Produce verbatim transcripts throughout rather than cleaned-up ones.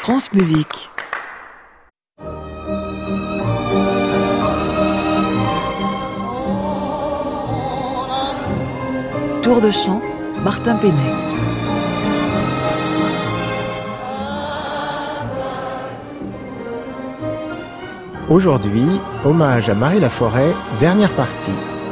France Musique. Tour de chant, Martin Penet. Aujourd'hui, hommage à Marie Laforêt, dernière partie.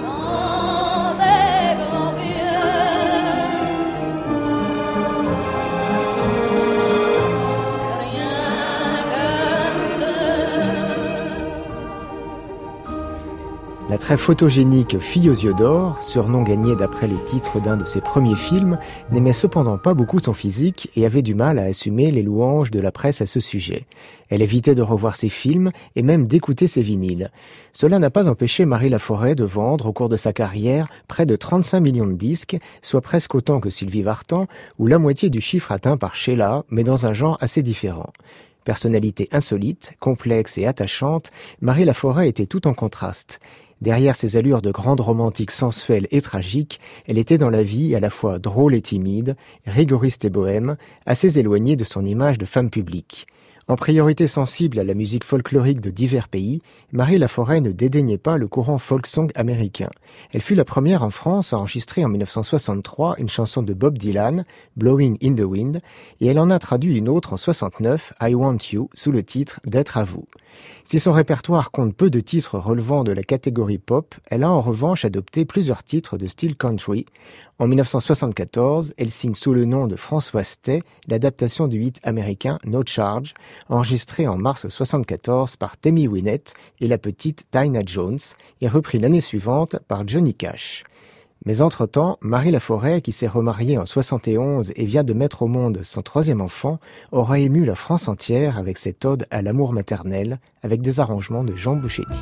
La très photogénique Fille aux yeux d'or, surnom gagné d'après le titre d'un de ses premiers films, n'aimait cependant pas beaucoup son physique et avait du mal à assumer les louanges de la presse à ce sujet. Elle évitait de revoir ses films et même d'écouter ses vinyles. Cela n'a pas empêché Marie Laforêt de vendre au cours de sa carrière près de trente-cinq millions de disques, soit presque autant que Sylvie Vartan, ou la moitié du chiffre atteint par Sheila, mais dans un genre assez différent. Personnalité insolite, complexe et attachante, Marie Laforêt était tout en contraste. Derrière ses allures de grande romantique sensuelle et tragique, elle était dans la vie à la fois drôle et timide, rigoriste et bohème, assez éloignée de son image de femme publique. En priorité sensible à la musique folklorique de divers pays, Marie Laforêt ne dédaignait pas le courant folk-song américain. Elle fut la première en France à enregistrer en dix-neuf cent soixante-trois une chanson de Bob Dylan, Blowing in the Wind, et elle en a traduit une autre en soixante-neuf, I Want You, sous le titre d'Être à vous. Si son répertoire compte peu de titres relevant de la catégorie pop, elle a en revanche adopté plusieurs titres de style country. En dix-neuf cent soixante-quatorze, elle signe sous le nom de Françoise Tay l'adaptation du hit américain No Charge, enregistré en mars soixante-quatorze par Tammy Wynette et la petite Dinah Jones, et repris l'année suivante par Johnny Cash. Mais entre-temps, Marie Laforêt, qui s'est remariée en soixante et onze et vient de mettre au monde son troisième enfant, aura ému la France entière avec cette ode à l'amour maternel, avec des arrangements de Jean Bouchetti.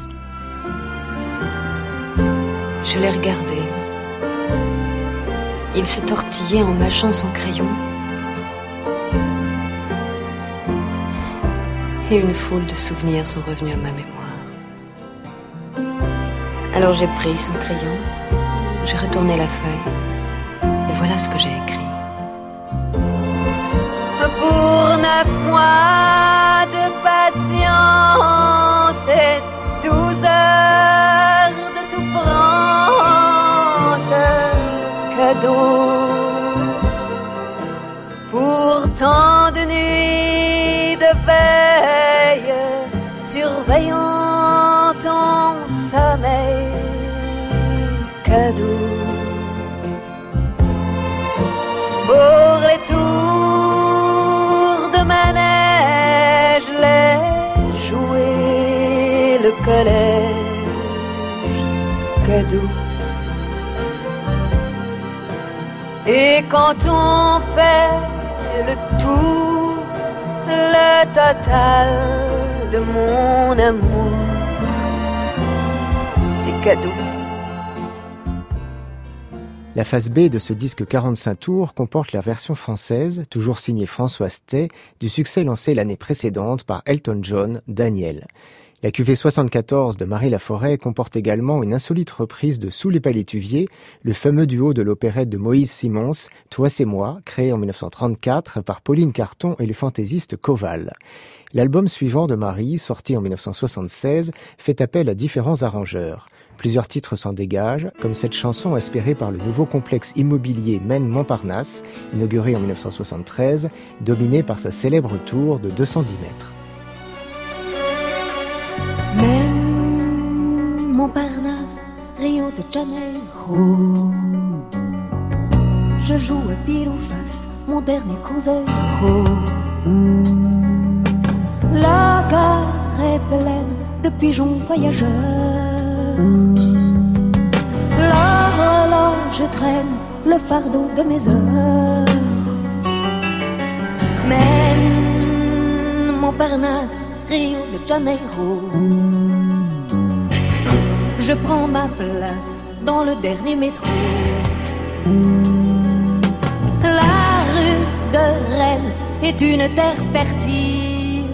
Je l'ai regardé. Il se tortillait en mâchant son crayon. Et une foule de souvenirs sont revenus à ma mémoire. Alors j'ai pris son crayon, j'ai retourné la feuille, et voilà ce que j'ai écrit. Pour neuf mois de patience et douze heures de souffrance, cadeau. Pour tant de nuits de veille, surveillant ton sommeil, cadeau. Pour les tours de manège, les jouets, le collège, cadeau. Et quand on fait le tout, le total de mon amour, c'est cadeau. La face B de ce disque quarante-cinq tours comporte la version française, toujours signée Françoise Tay, du succès lancé l'année précédente par Elton John, Daniel. La cuvée soixante-quatorze de Marie Laforêt comporte également une insolite reprise de Sous les palétuviers, le fameux duo de l'opérette de Moïse Simons, Toi c'est moi, créé en dix-neuf cent trente-quatre par Pauline Carton et le fantaisiste Koval. L'album suivant de Marie, sorti en dix-neuf cent soixante-seize, fait appel à différents arrangeurs. Plusieurs titres s'en dégagent, comme cette chanson inspirée par le nouveau complexe immobilier Maine Montparnasse, inauguré en dix-neuf cent soixante-treize, dominé par sa célèbre tour de deux cent dix mètres. Maine Montparnasse, Rio de Janeiro. Je joue à pile ou face, mon dernier cruzeiro. La gare est pleine de pigeons voyageurs. L'horloge traîne le fardeau de mes heures. Maine Montparnasse, Rio de Janeiro. Je prends ma place dans le dernier métro. La rue de Rennes est une terre fertile.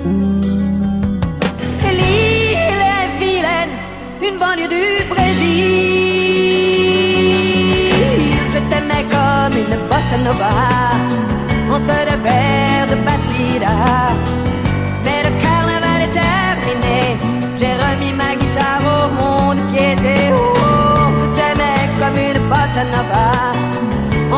L'île est vilaine, une banlieue du Brésil. Je t'aimais comme une bossa nova entre deux verres de batida.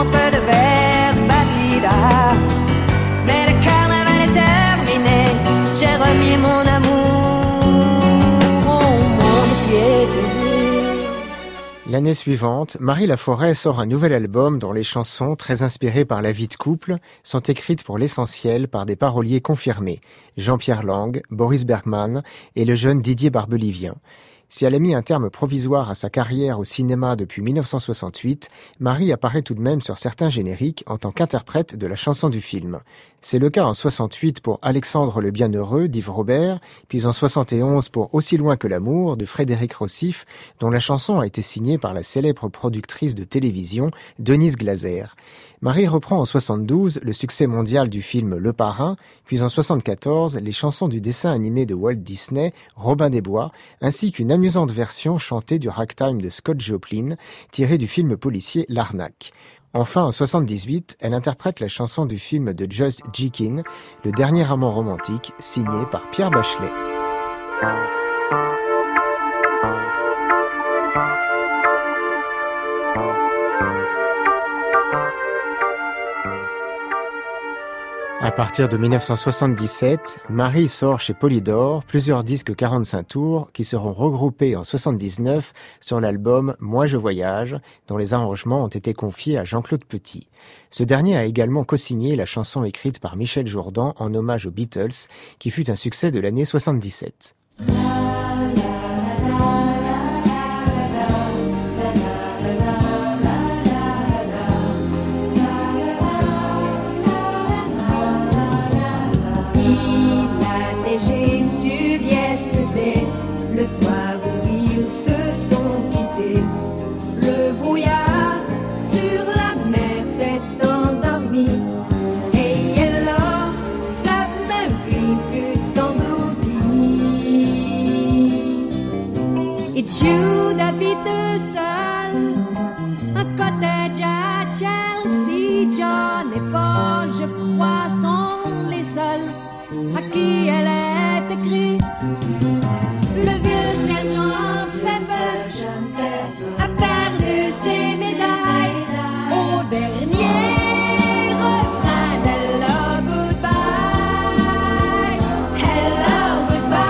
contre de verre de batida. Mais le carnaval est terminé, j'ai remis mon amour au monde piétiné. L'année suivante, Marie Laforêt sort un nouvel album dont les chansons, très inspirées par la vie de couple, sont écrites pour l'essentiel par des paroliers confirmés, Jean-Pierre Lang, Boris Bergman et le jeune Didier Barbelivien. Si elle a mis un terme provisoire à sa carrière au cinéma depuis mille neuf cent soixante-huit, Marie apparaît tout de même sur certains génériques en tant qu'interprète de la chanson du film. C'est le cas en soixante-huit pour Alexandre le Bienheureux d'Yves Robert, puis en soixante et onze pour Aussi loin que l'amour de Frédéric Rossif, dont la chanson a été signée par la célèbre productrice de télévision Denise Glaser. Marie reprend en soixante-douze le succès mondial du film Le Parrain, puis en soixante-quatorze les chansons du dessin animé de Walt Disney, Robin des Bois, ainsi qu'une amusante version chantée du ragtime de Scott Joplin, tirée du film policier L'Arnaque. Enfin, en soixante-dix-huit, elle interprète la chanson du film de Just Jekin, Le dernier amant romantique, signé par Pierre Bachelet. À partir de mille neuf cent soixante-dix-sept, Marie sort chez Polydor plusieurs disques quarante-cinq tours qui seront regroupés en soixante-dix-neuf sur l'album Moi je voyage, dont les arrangements ont été confiés à Jean-Claude Petit. Ce dernier a également co-signé la chanson écrite par Michel Jourdan en hommage aux Beatles, qui fut un succès de l'année soixante-dix-sept. Le soir où ils se sont quittés, le brouillard sur la mer s'est endormi. Et alors, Submarine fut engloutie. Et Jude habite seul un cottage à Chelsea. John et Paul, je crois, sont les seuls à qui elle est écrite. Le vieux sergent Pepper a perdu ses médailles au dernier refrain d'Hello Goodbye. Hello Goodbye.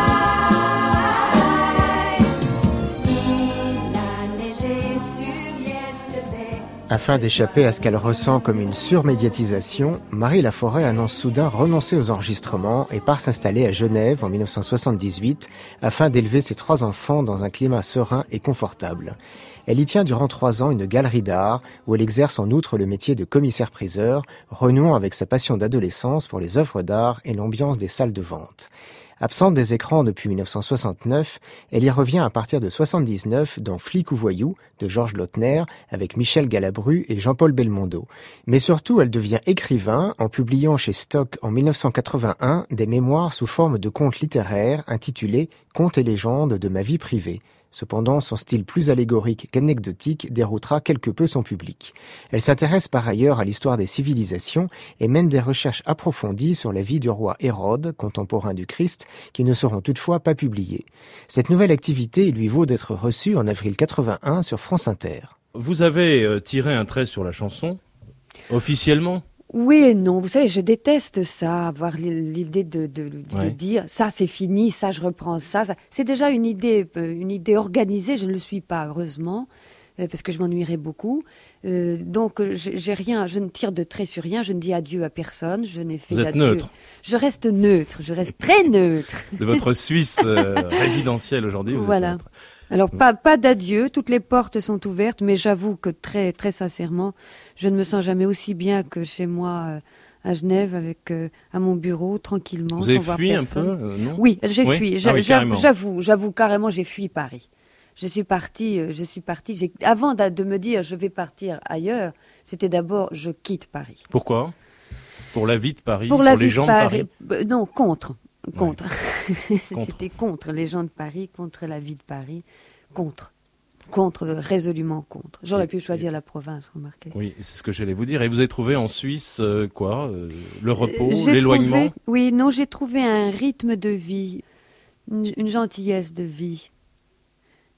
Il a neigé sur Yesterday. Afin d'échapper à ce qu'elle ressent comme une surmédiatisation, Marie Laforêt annonce soudain renoncer aux enregistrements et part s'installer à Genève en mille neuf cent soixante-dix-huit afin d'élever ses trois enfants dans un climat serein et confortable. Elle y tient durant trois ans une galerie d'art où elle exerce en outre le métier de commissaire-priseur, renouant avec sa passion d'adolescence pour les œuvres d'art et l'ambiance des salles de vente. Absente des écrans depuis mille neuf cent soixante-neuf, elle y revient à partir de soixante-dix-neuf dans Flic ou voyou de Georges Lautner avec Michel Galabru et Jean-Paul Belmondo. Mais surtout, elle devient écrivain en publiant chez Stock en mille neuf cent quatre-vingt-un des mémoires sous forme de contes littéraires intitulés « Contes et légendes de ma vie privée ». Cependant, son style plus allégorique qu'anecdotique déroutera quelque peu son public. Elle s'intéresse par ailleurs à l'histoire des civilisations et mène des recherches approfondies sur la vie du roi Hérode, contemporain du Christ, qui ne seront toutefois pas publiées. Cette nouvelle activité lui vaut d'être reçue en avril quatre-vingt-un sur France Inter. Vous avez euh, tiré un trait sur la chanson, officiellement ? Oui et non, vous savez, je déteste ça, avoir l'idée de, de, de, ouais. de dire ça c'est fini, ça je reprends ça. ça. C'est déjà une idée, une idée organisée, je ne le suis pas, heureusement, euh, parce que je m'ennuierais beaucoup. Euh, donc j'ai rien, je ne tire de trait sur rien, je ne dis adieu à personne, je n'ai fait Vous êtes d'adieu. neutre. Je reste neutre, je reste très neutre. De votre Suisse euh, résidentielle aujourd'hui, vous voilà. êtes neutre. Alors, pas, pas d'adieu, toutes les portes sont ouvertes, mais j'avoue que très, très sincèrement, je ne me sens jamais aussi bien que chez moi euh, à Genève, avec euh, à mon bureau, tranquillement, vous sans avez voir fui personne. un peu, euh, non ? Oui, j'ai oui fui. Ah oui, J'a- carrément. j'avoue, j'avoue carrément, j'ai fui Paris. Je suis partie, euh, je suis partie. J'ai... Avant de, de me dire je vais partir ailleurs, c'était d'abord je quitte Paris. Pourquoi ? Pour la vie de Paris, Pour, pour la les vie gens de de Paris, Paris. euh, non, contre, contre. Ouais. Contre. C'était contre les gens de Paris, contre la vie de Paris, contre. Contre, résolument contre. J'aurais pu choisir la province, remarquez. Oui, c'est ce que j'allais vous dire. Et vous avez trouvé en Suisse euh, quoi euh, Le repos, J'ai l'éloignement trouvé, Oui, non, j'ai trouvé un rythme de vie, une, une gentillesse de vie.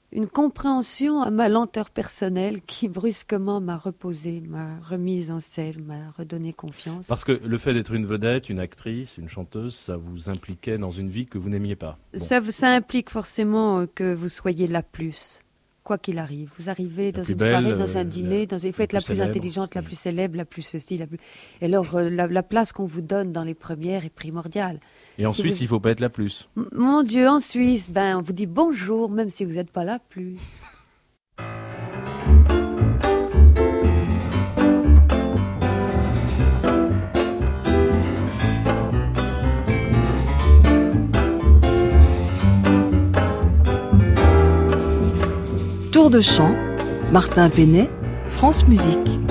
une compréhension à ma lenteur personnelle qui brusquement m'a reposée, m'a remise en selle, m'a redonné confiance. Parce que le fait d'être une vedette, une actrice, une chanteuse, ça vous impliquait dans une vie que vous n'aimiez pas. Bon. Ça, ça implique forcément que vous soyez la plus, quoi qu'il arrive. Vous arrivez dans une belle, soirée, dans un dîner, la, dans, il faut être la plus, plus intelligente, la plus célèbre, la plus ceci, la plus... Et alors, euh, la, la place qu'on vous donne dans les premières est primordiale. Et en si Suisse, vous... il ne faut pas être la plus. Mon Dieu, en Suisse, ben, on vous dit bonjour, même si vous n'êtes pas la plus. Tour de chant, Martin Penet, France Musique.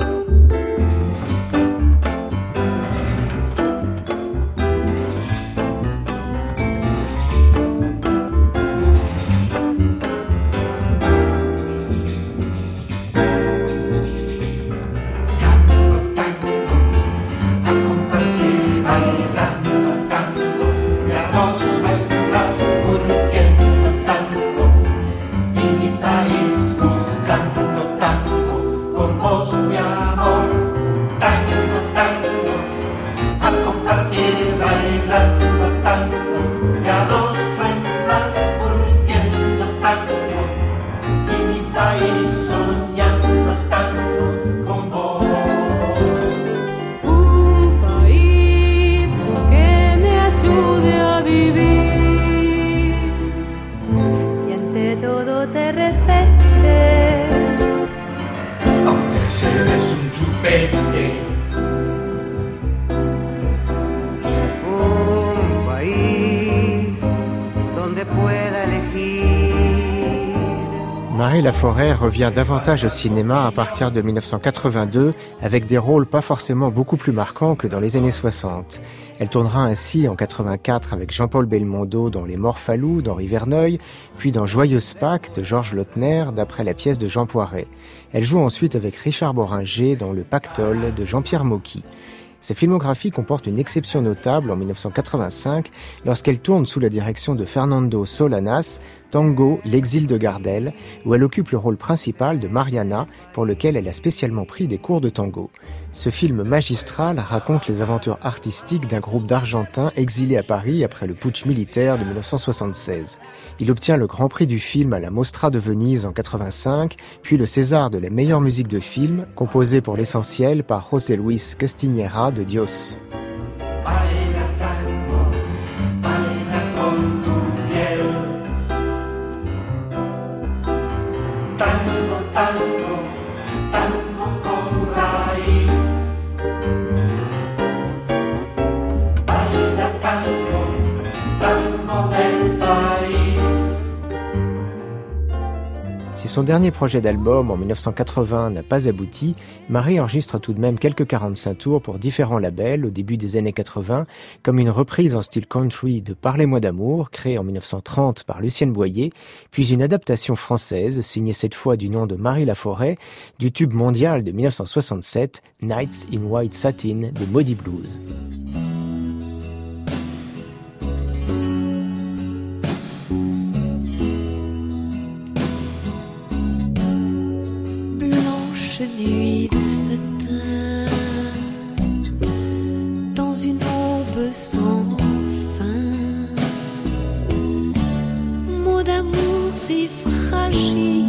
Marie Laforêt revient davantage au cinéma à partir de dix-neuf cent quatre-vingt-deux avec des rôles pas forcément beaucoup plus marquants que dans les années soixante. Elle tournera ainsi en quatre-vingt-quatre avec Jean-Paul Belmondo dans Les Morphalous d'Henri Verneuil, puis dans Joyeuse Pâques de Georges Lautner d'après la pièce de Jean Poiret. Elle joue ensuite avec Richard Boringer dans Le Pactole de Jean-Pierre Mocky. Sa filmographie comporte une exception notable en dix-neuf cent quatre-vingt-cinq lorsqu'elle tourne sous la direction de Fernando Solanas, Tango, l'exil de Gardel, où elle occupe le rôle principal de Mariana, pour lequel elle a spécialement pris des cours de tango. Ce film magistral raconte les aventures artistiques d'un groupe d'Argentins exilés à Paris après le putsch militaire de dix-neuf cent soixante-seize. Il obtient le Grand Prix du film à la Mostra de Venise en quatre-vingt-cinq, puis le César de la meilleure musique de film, composée pour l'essentiel par José Luis Castiñeira de Dios. Si son dernier projet d'album en dix-neuf cent quatre-vingts n'a pas abouti, Marie enregistre tout de même quelques quarante-cinq tours pour différents labels au début des années quatre-vingts, comme une reprise en style country de Parlez-moi d'amour, créée en dix-neuf cent trente par Lucienne Boyer, puis une adaptation française, signée cette fois du nom de Marie Laforêt, du tube mondial de dix-neuf cent soixante-sept, Nights in White Satin de Moody Blues. Nuit de satin, dans une aube sans fin, mots d'amour si fragiles,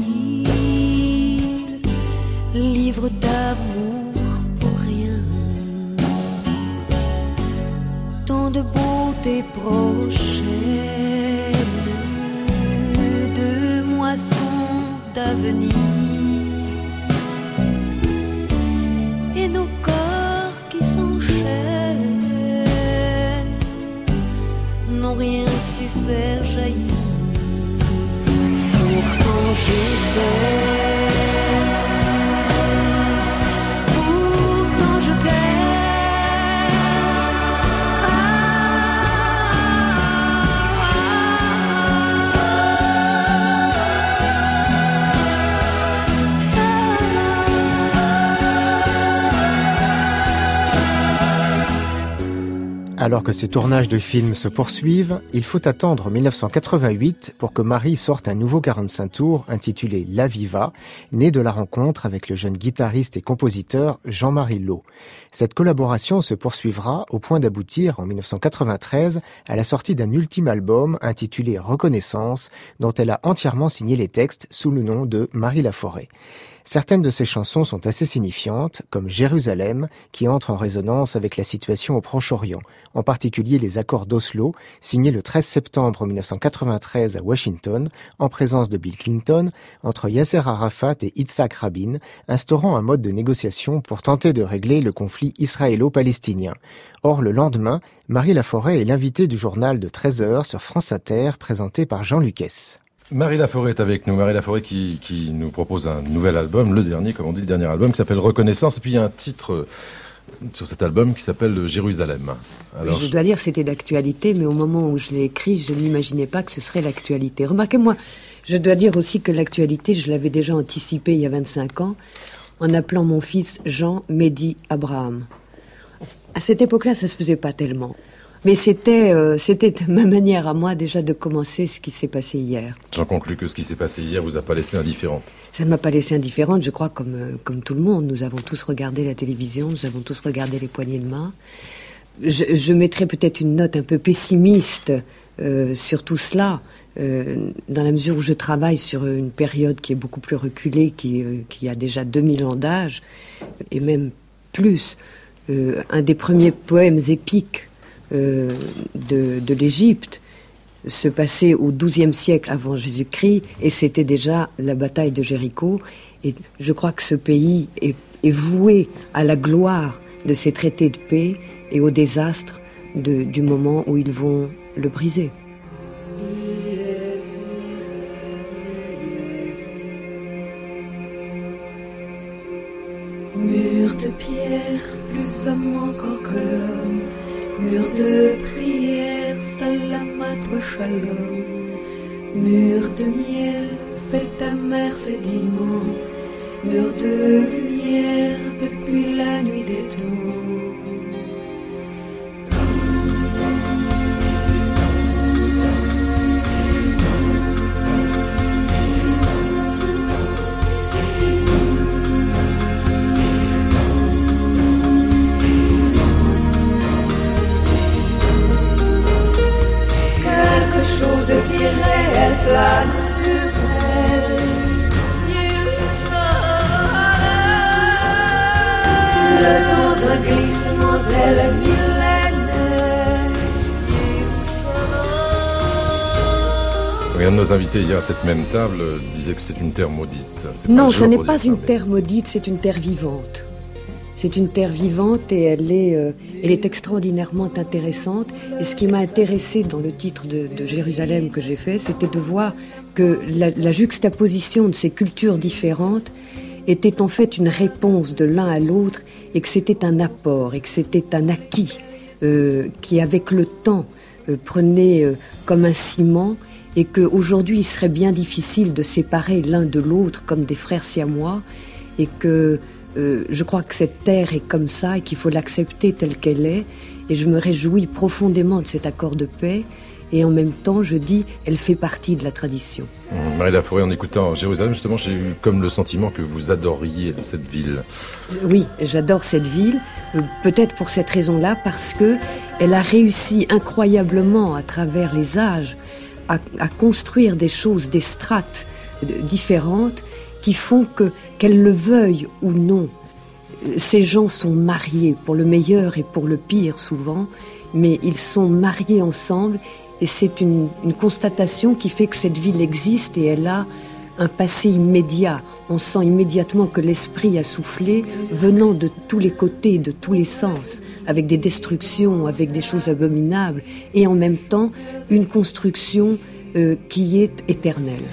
livre d'amour pour rien, tant de beauté prochaine, de moissons d'avenir. Et nos corps qui s'enchaînent n'ont rien su faire jaillir. Pourtant je t'aime, pourtant je t'aime. Alors que ses tournages de films se poursuivent, il faut attendre mille neuf cent quatre-vingt-huit pour que Marie sorte un nouveau quarante-cinq tours intitulé La Viva, né de la rencontre avec le jeune guitariste et compositeur Jean-Marie Laud. Cette collaboration se poursuivra au point d'aboutir en mille neuf cent quatre-vingt-treize à la sortie d'un ultime album intitulé Reconnaissance, dont elle a entièrement signé les textes sous le nom de Marie Laforêt. Certaines de ses chansons sont assez signifiantes, comme Jérusalem, qui entre en résonance avec la situation au Proche-Orient, en particulier les accords d'Oslo, signés le treize septembre mille neuf cent quatre-vingt-treize à Washington, en présence de Bill Clinton, entre Yasser Arafat et Yitzhak Rabin, instaurant un mode de négociation pour tenter de régler le conflit israélo-palestinien. Or, le lendemain, Marie Laforêt est l'invitée du journal de treize heures sur France Inter, présenté par Jean Lucas. Marie Laforêt est avec nous. Marie Laforêt qui, qui nous propose un nouvel album, le dernier, comme on dit, le dernier album, qui s'appelle Reconnaissance. Et puis il y a un titre sur cet album qui s'appelle Jérusalem. Alors, je dois dire, c'était d'actualité, mais au moment où je l'ai écrit, je n'imaginais pas que ce serait l'actualité. Remarquez-moi, je dois dire aussi que l'actualité, je l'avais déjà anticipée il y a vingt-cinq ans, en appelant mon fils Jean Mehdi Abraham. À cette époque-là, ça se faisait pas tellement. Mais c'était, euh, c'était ma manière à moi déjà de commencer ce qui s'est passé hier. J'en conclus que ce qui s'est passé hier vous a pas laissé indifférente. Ça ne m'a pas laissé indifférente, je crois, comme, euh, comme tout le monde. Nous avons tous regardé la télévision, nous avons tous regardé les poignées de main. Je, je mettrais peut-être une note un peu pessimiste euh, sur tout cela, euh, dans la mesure où je travaille sur une période qui est beaucoup plus reculée, qui, euh, qui a déjà deux mille ans d'âge, et même plus. Euh, un des premiers poèmes épiques Euh, de, de l'Égypte se passait au douzième siècle avant Jésus-Christ, et c'était déjà la bataille de Jéricho. Et je crois que ce pays est, est voué à la gloire de ces traités de paix et au désastre de, du moment où ils vont le briser. Mur de pierre, plus homme encore que l'homme. Mur de prière, salam à toi shalom. Mur de miel, fait ta mère sédiment. Mur de lumière, depuis la nuit des temps. Chose d'irréel plane sur elle. Le temps d'un glissement d'elle millénaire. Un de nos invités hier à cette même table disait que c'était une terre maudite. C'est non, pas ce n'est pas dire, une mais... terre maudite, c'est une terre vivante. C'est une terre vivante et elle est, euh, elle est extraordinairement intéressante. Et ce qui m'a intéressé dans le titre de, de Jérusalem que j'ai fait, c'était de voir que la, la juxtaposition de ces cultures différentes était en fait une réponse de l'un à l'autre, et que c'était un apport, et que c'était un acquis euh, qui, avec le temps, euh, prenait euh, comme un ciment, et qu'aujourd'hui, il serait bien difficile de séparer l'un de l'autre comme des frères siamois, et que Euh, je crois que cette terre est comme ça et qu'il faut l'accepter telle qu'elle est, et je me réjouis profondément de cet accord de paix, et en même temps je dis elle fait partie de la tradition. Mmh, Marie Laforêt, en écoutant Jérusalem, justement, j'ai eu comme le sentiment que vous adoriez cette ville. Oui, j'adore cette ville, euh, peut-être pour cette raison-là, parce que elle a réussi incroyablement à travers les âges à, à construire des choses, des strates euh, différentes, qui font que, qu'elle le veuille ou non, ces gens sont mariés, pour le meilleur et pour le pire souvent, mais ils sont mariés ensemble, et c'est une, une constatation qui fait que cette ville existe, et elle a un passé immédiat. On sent immédiatement que l'esprit a soufflé, venant de tous les côtés, de tous les sens, avec des destructions, avec des choses abominables, et en même temps une construction euh, qui est éternelle.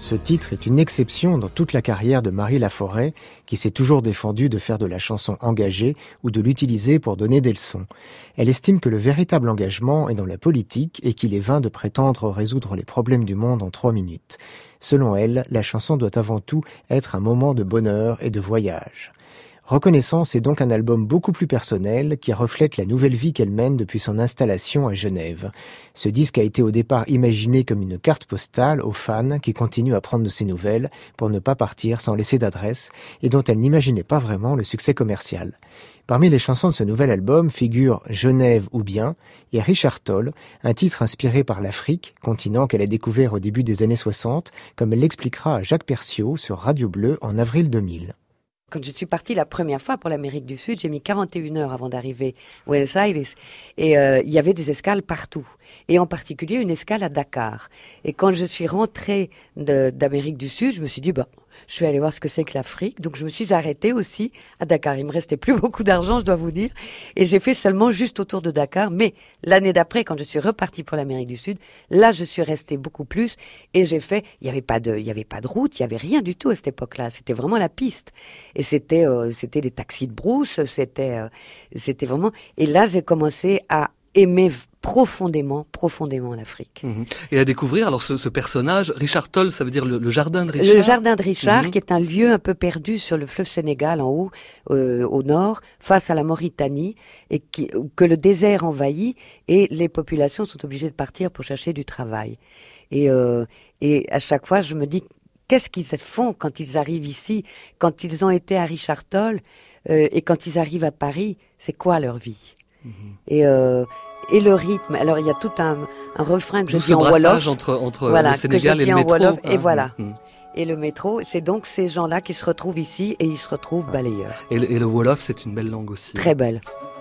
Ce titre est une exception dans toute la carrière de Marie Laforêt, qui s'est toujours défendue de faire de la chanson engagée ou de l'utiliser pour donner des leçons. Elle estime que le véritable engagement est dans la politique et qu'il est vain de prétendre résoudre les problèmes du monde en trois minutes. Selon elle, la chanson doit avant tout être un moment de bonheur et de voyage. Reconnaissance est donc un album beaucoup plus personnel qui reflète la nouvelle vie qu'elle mène depuis son installation à Genève. Ce disque a été au départ imaginé comme une carte postale aux fans qui continuent à prendre de ses nouvelles pour ne pas partir sans laisser d'adresse et dont elle n'imaginait pas vraiment le succès commercial. Parmi les chansons de ce nouvel album figurent Genève ou bien et Richard Toll, un titre inspiré par l'Afrique, continent qu'elle a découvert au début des années soixante, comme elle l'expliquera à Jacques Perciot sur Radio Bleu en avril deux mille. Quand je suis partie la première fois pour l'Amérique du Sud, j'ai mis quarante et une heures avant d'arriver à Buenos Aires. Et euh, il y avait des escales partout. Et en particulier une escale à Dakar. Et quand je suis rentrée de, d'Amérique du Sud, je me suis dit, bah, je vais aller voir ce que c'est que l'Afrique. Donc je me suis arrêtée aussi à Dakar. Il me restait plus beaucoup d'argent, je dois vous dire. Et j'ai fait seulement juste autour de Dakar. Mais l'année d'après, quand je suis repartie pour l'Amérique du Sud, là, je suis restée beaucoup plus. Et j'ai fait, il n'y avait pas de, il y avait pas de route, il n'y avait rien du tout à cette époque-là. C'était vraiment la piste. Et c'était, euh, c'était des taxis de brousse, c'était, euh, c'était vraiment. Et là, j'ai commencé à aimer profondément, profondément l'Afrique. Mmh. Et à découvrir, alors ce, ce personnage, Richard Toll, ça veut dire le, le jardin de Richard. Le jardin de Richard, mmh. qui est un lieu un peu perdu sur le fleuve Sénégal, en haut, euh, au nord, face à la Mauritanie, et qui, que le désert envahit, et les populations sont obligées de partir pour chercher du travail. Et, euh, et à chaque fois, je me dis, qu'est-ce qu'ils font quand ils arrivent ici, quand ils ont été à Richard Toll, euh, et quand ils arrivent à Paris, c'est quoi leur vie? Mmh. Et euh, et le rythme. Alors il y a tout un, un refrain que Tout je dis en wolof, entre entre voilà, le Sénégal et le métro. Wolof, et ah, voilà. Mmh. Et le métro, c'est donc ces gens-là qui se retrouvent ici et ils se retrouvent balayeurs. Et le, et le wolof, c'est une belle langue aussi. Très belle.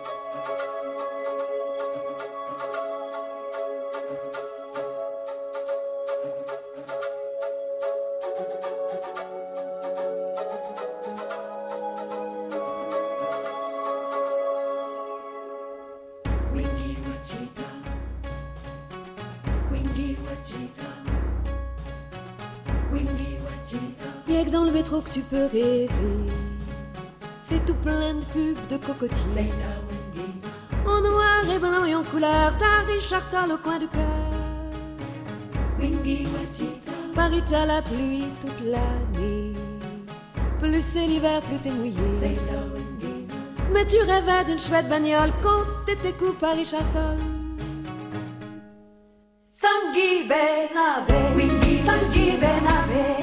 Y'a que dans le métro que tu peux rêver. C'est tout plein de pubs de cocotiers. En noir et blanc et en couleur, t'as Richard Toll au coin du cœur. Paris t'as la pluie toute l'année. Plus c'est l'hiver, plus t'es mouillé. Mais tu rêvais d'une chouette bagnole quand t'étais coupé à Richard Toll. Sangui Benabe, Sangui Benabe.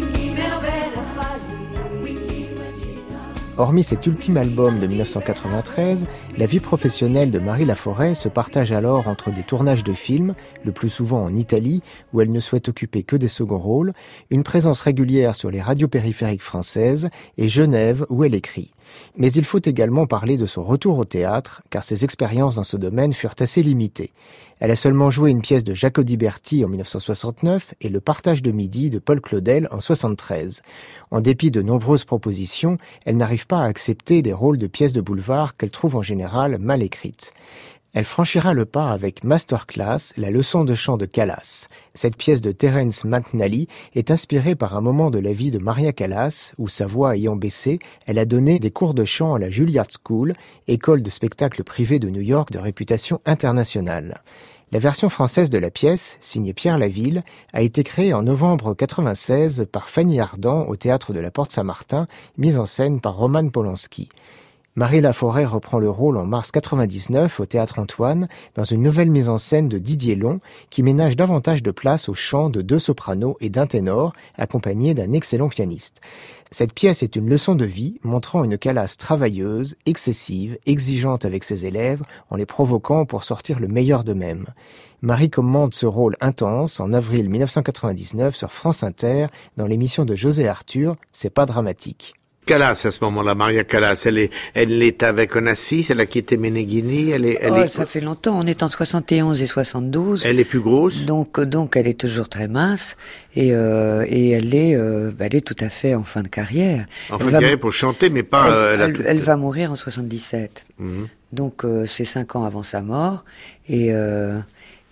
Hormis cet ultime album de dix-neuf cent quatre-vingt-treize, la vie professionnelle de Marie Laforêt se partage alors entre des tournages de films, le plus souvent en Italie, où elle ne souhaite occuper que des seconds rôles, une présence régulière sur les radios périphériques françaises et Genève, où elle écrit. Mais il faut également parler de son retour au théâtre, car ses expériences dans ce domaine furent assez limitées. Elle a seulement joué une pièce de Jaco di Berti en dix-neuf cent soixante-neuf et Le Partage de midi de Paul Claudel en soixante-treize. En dépit de nombreuses propositions, elle n'arrive pas à accepter des rôles de pièces de boulevard qu'elle trouve en général mal écrites. Elle franchira le pas avec Masterclass, la leçon de chant de Callas. Cette pièce de Terence McNally est inspirée par un moment de la vie de Maria Callas, où sa voix ayant baissé, elle a donné des cours de chant à la Juilliard School, école de spectacle privée de New York de réputation internationale. La version française de la pièce, signée Pierre Laville, a été créée en novembre quatre-vingt-seize par Fanny Ardant au théâtre de la Porte Saint-Martin, mise en scène par Roman Polanski. Marie Laforêt reprend le rôle en mars quatre-vingt-dix-neuf au Théâtre Antoine dans une nouvelle mise en scène de Didier Long qui ménage davantage de place au chant de deux sopranos et d'un ténor accompagné d'un excellent pianiste. Cette pièce est une leçon de vie montrant une Callas travailleuse, excessive, exigeante avec ses élèves en les provoquant pour sortir le meilleur d'eux-mêmes. Marie commande ce rôle intense en avril dix-neuf cent quatre-vingt-dix-neuf sur France Inter dans l'émission de José Arthur « C'est pas dramatique ». Callas, à ce moment-là, Maria Callas, elle est, elle est avec Onassis, elle a quitté Meneghini, elle est, elle oh, est... Ça fait longtemps, on est en soixante et onze et soixante-douze. Elle est plus grosse. Donc, donc elle est toujours très mince, et, euh, et elle est, euh, elle est tout à fait en fin de carrière. En fin de carrière pour chanter, mais pas... Elle, euh, elle, elle, tout... elle va mourir en soixante-dix-sept. Mm-hmm. Donc, euh, c'est cinq ans avant sa mort, et, euh,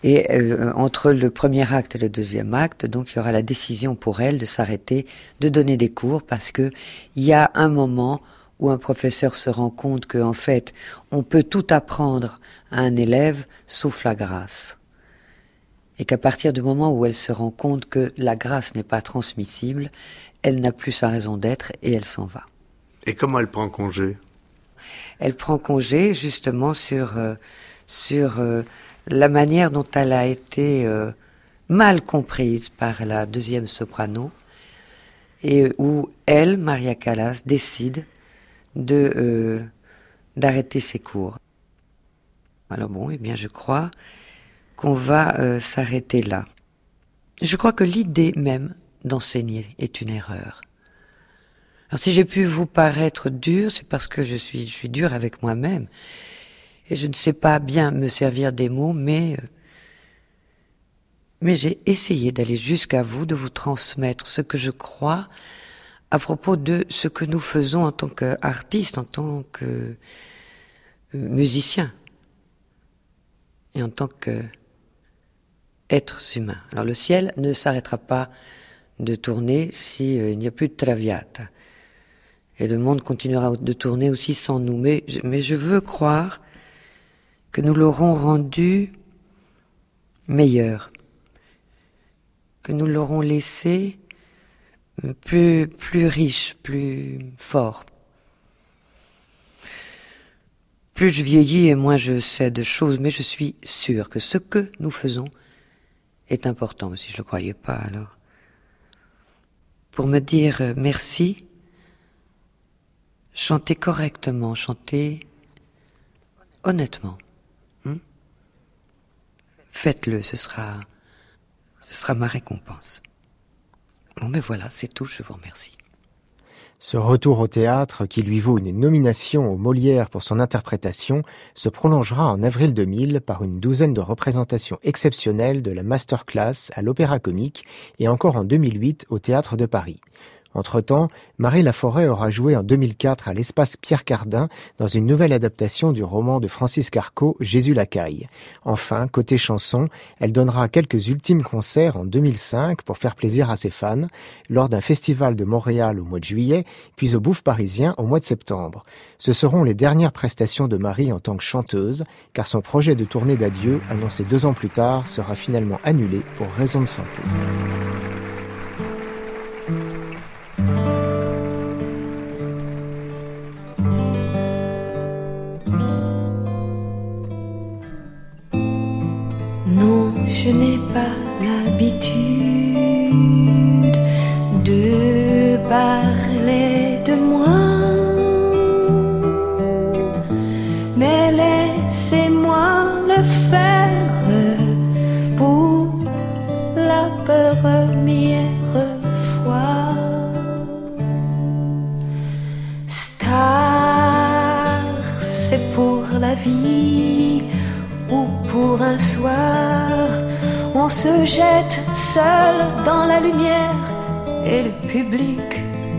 Et euh, entre le premier acte et le deuxième acte, donc il y aura la décision pour elle de s'arrêter, de donner des cours, parce que il y a un moment où un professeur se rend compte qu'en fait, on peut tout apprendre à un élève, sauf la grâce. Et qu'à partir du moment où elle se rend compte que la grâce n'est pas transmissible, elle n'a plus sa raison d'être et elle s'en va. Et comment elle prend congé ? Elle prend congé justement sur, euh, sur euh, la manière dont elle a été euh, mal comprise par la deuxième soprano, et où elle, Maria Callas, décide de, euh, d'arrêter ses cours. Alors bon, eh bien je crois qu'on va euh, s'arrêter là. Je crois que l'idée même d'enseigner est une erreur. Alors si j'ai pu vous paraître dur, c'est parce que je suis, je suis dur avec moi-même. Et je ne sais pas bien me servir des mots, mais, euh, mais j'ai essayé d'aller jusqu'à vous, de vous transmettre ce que je crois à propos de ce que nous faisons en tant qu'artistes, en tant que euh, musiciens et en tant qu'êtres humains. Alors le ciel ne s'arrêtera pas de tourner s'il euh, n'y a plus de Traviata. Et le monde continuera de tourner aussi sans nous. Mais, mais je veux croire que nous l'aurons rendu meilleur, que nous l'aurons laissé plus, plus riche, plus fort. Plus je vieillis et moins je sais de choses, mais je suis sûre que ce que nous faisons est important. Mais si je ne le croyais pas, alors. Pour me dire merci, chantez correctement, chantez honnêtement. Hmm? Faites-le, ce sera, ce sera ma récompense. Bon, mais voilà, c'est tout, je vous remercie. Ce retour au théâtre, qui lui vaut une nomination aux Molières pour son interprétation, se prolongera en avril deux mille par une douzaine de représentations exceptionnelles de la masterclass à l'Opéra Comique et encore en deux mille huit au Théâtre de Paris. Entre-temps, Marie Laforêt aura joué en deux mille quatre à l'Espace Pierre Cardin dans une nouvelle adaptation du roman de Francis Carco, Jésus Lacaille. Enfin, côté chanson, elle donnera quelques ultimes concerts en deux mille cinq pour faire plaisir à ses fans, lors d'un festival de Montréal au mois de juillet, puis au Bouffe parisien au mois de septembre. Ce seront les dernières prestations de Marie en tant que chanteuse, car son projet de tournée d'adieu, annoncé deux ans plus tard, sera finalement annulé pour raison de santé. Je n'ai pas l'habitude de parler de moi, mais laissez-moi le faire pour la première fois. Star, c'est pour la vie ou pour un soir. On se jette seul dans la lumière et le public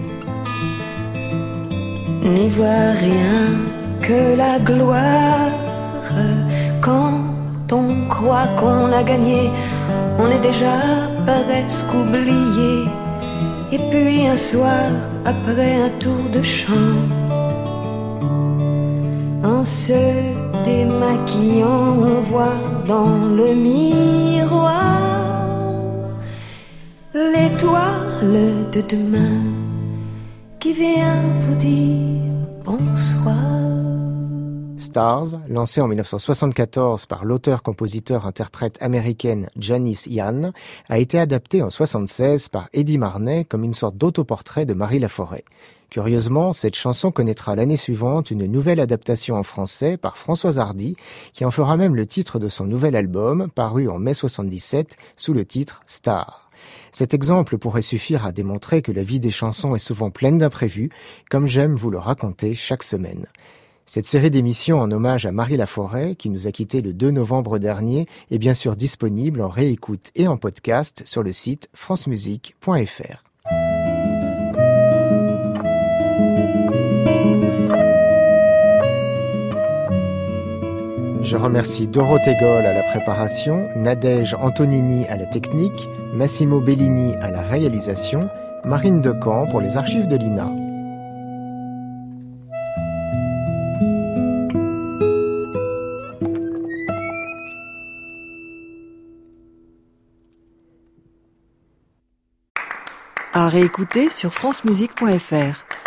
n'y voit rien que la gloire. Quand on croit qu'on a gagné, on est déjà presque oublié. Et puis un soir, après un tour de chant, en se démaquillant, on voit dans le miroir l'étoile de demain qui vient vous dire bonsoir. Stars, lancé en dix-neuf cent soixante-quatorze par l'auteur-compositeur-interprète américaine Janice Ian, a été adapté en soixante-seize par Eddie Marnay comme une sorte d'autoportrait de Marie Laforêt. Curieusement, cette chanson connaîtra l'année suivante une nouvelle adaptation en français par Françoise Hardy, qui en fera même le titre de son nouvel album, paru en mai soixante-dix-sept, sous le titre Star. Cet exemple pourrait suffire à démontrer que la vie des chansons est souvent pleine d'imprévus, comme j'aime vous le raconter chaque semaine. Cette série d'émissions en hommage à Marie Laforêt, qui nous a quittés le deux novembre dernier, est bien sûr disponible en réécoute et en podcast sur le site francemusique point f r. Je remercie Dorothée Goll à la préparation, Nadège Antonini à la technique, Massimo Bellini à la réalisation, Marine Decamp pour les archives de l'I N A. À réécouter sur francemusique point f r.